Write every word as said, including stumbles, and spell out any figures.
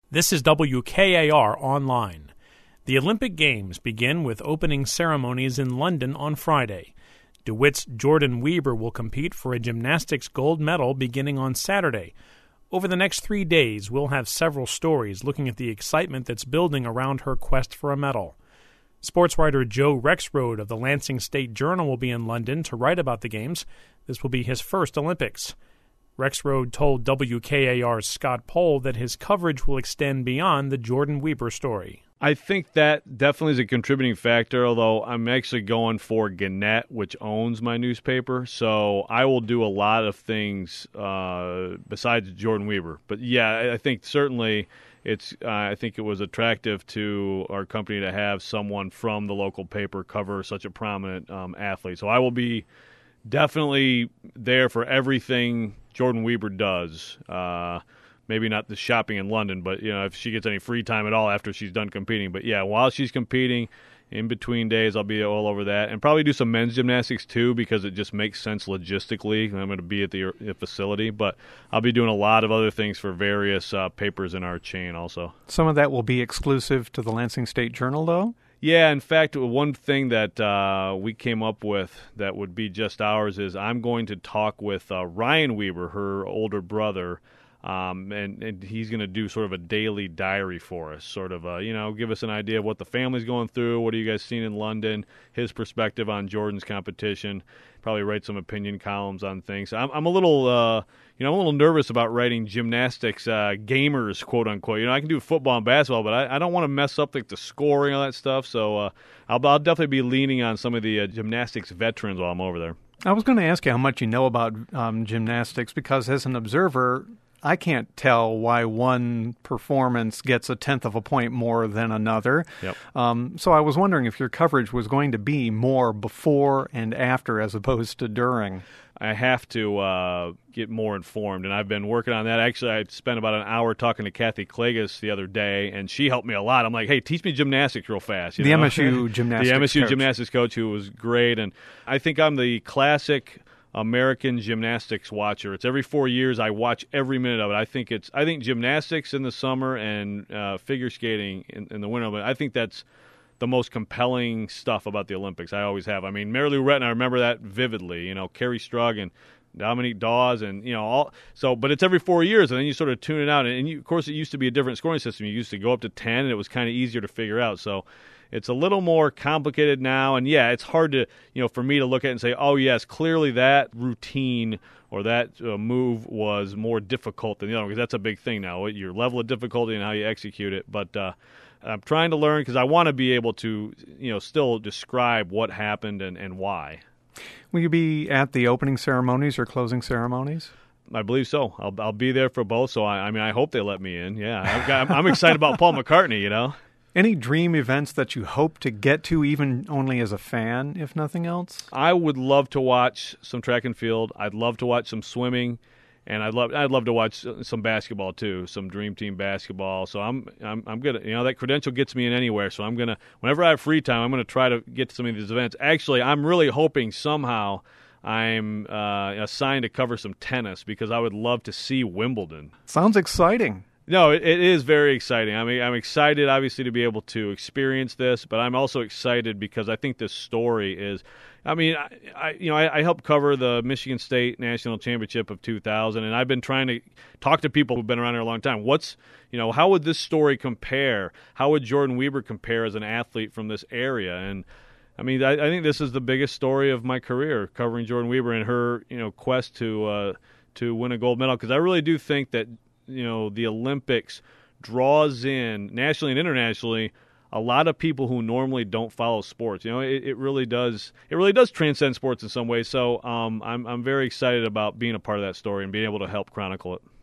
This is W K A R Online. The Olympic Games begin with opening ceremonies in London on Friday. DeWitt's Jordyn Wieber will compete for a gymnastics gold medal beginning on Saturday. Over the next three days, we'll have several stories looking at the excitement that's building around her quest for a medal. Sports writer Joe Rexrode of the Lansing State Journal will be in London to write about the Games. This will be his first Olympics. Rexrode told W K A R's Scott Pohl that his coverage will extend beyond the Jordyn Wieber story. I think that definitely is a contributing factor, although I'm actually going for Gannett, which owns my newspaper. So I will do a lot of things uh, besides Jordyn Wieber. But, yeah, I think certainly it's. Uh, I think it was attractive to our company to have someone from the local paper cover such a prominent um, athlete. So I will be definitely there for everything Jordyn Wieber does. Uh, maybe not the shopping in London, but you know, if she gets any free time at all after she's done competing. But yeah, while she's competing, in between days, I'll be all over that, and probably do some men's gymnastics too because it just makes sense logistically. I'm going to be at the facility, but I'll be doing a lot of other things for various uh, papers in our chain also. Some of that will be exclusive to the Lansing State Journal, though? Yeah, in fact, one thing that uh, we came up with that would be just ours is I'm going to talk with uh, Ryan Wieber, her older brother, um, and, and he's going to do sort of a daily diary for us, sort of, uh, you know, give us an idea of what the family's going through, what are you guys seeing in London, his perspective on Jordyn's competition, probably write some opinion columns on things. I'm, I'm a little, uh, you know, I'm a little nervous about writing gymnastics uh, gamers, quote unquote. You know, I can do football and basketball, but I, I don't want to mess up like the scoring and all that stuff. So uh, I'll, I'll definitely be leaning on some of the uh, gymnastics veterans while I'm over there. I was going to ask you how much you know about um, gymnastics because as an observer, I can't tell why one performance gets a tenth of a point more than another. Yep. Um, so I was wondering if your coverage was going to be more before and after as opposed to during. I have to uh, get more informed, and I've been working on that. Actually, I spent about an hour talking to Kathy Klages the other day, and she helped me a lot. I'm like, hey, teach me gymnastics real fast. You the know? M S U gymnastics The M S U coach. gymnastics coach who was great, and I think I'm the classic American gymnastics watcher. It's every four years. I watch every minute of it. I think it's. I think gymnastics in the summer and uh, figure skating in, in the winter. But I think that's the most compelling stuff about the Olympics. I always have. I mean, Mary Lou Retton, I remember that vividly. You know, Carrie Strug and Dominique Dawes, and you know all. So, but it's every four years, and then you sort of tune it out. And, and you, of course, it used to be a different scoring system. You used to go up to ten, and it was kind of easier to figure out. So. It's a little more complicated now, and yeah, it's hard to, you know, for me to look at it and say, oh, yes, clearly that routine or that uh, move was more difficult than the other one, because that's a big thing now, your level of difficulty and how you execute it. But uh, I'm trying to learn because I want to be able to, you know, still describe what happened and, and why. Will you be at the opening ceremonies or closing ceremonies? I believe so. I'll I'll be there for both. So I, I mean, I hope they let me in. Yeah, I've got, I'm excited about Paul McCartney. You know. Any dream events that you hope to get to, even only as a fan, if nothing else? I would love to watch some track and field. I'd love to watch some swimming, and I'd love I'd love to watch some basketball too, some Dream Team basketball. So I'm I'm I'm gonna, you know, that credential gets me in anywhere. So I'm gonna, whenever I have free time, I'm gonna try to get to some of these events. Actually, I'm really hoping somehow I'm uh, assigned to cover some tennis because I would love to see Wimbledon. Sounds exciting. No, it, it is very exciting. I mean, I'm excited, obviously, to be able to experience this, but I'm also excited because I think this story is. I mean, I, I you know, I, I helped cover the Michigan State National Championship of two thousand, and I've been trying to talk to people who've been around here a long time. What's, you know, how would this story compare? How would Jordyn Wieber compare as an athlete from this area? And I mean, I, I think this is the biggest story of my career, covering Jordyn Wieber and her, you know, quest to uh, to win a gold medal. Because I really do think that, you know, the Olympics draws in, nationally and internationally, a lot of people who normally don't follow sports. You know, it, it really does. It really does transcend sports in some ways. So um, I'm I'm very excited about being a part of that story and being able to help chronicle it.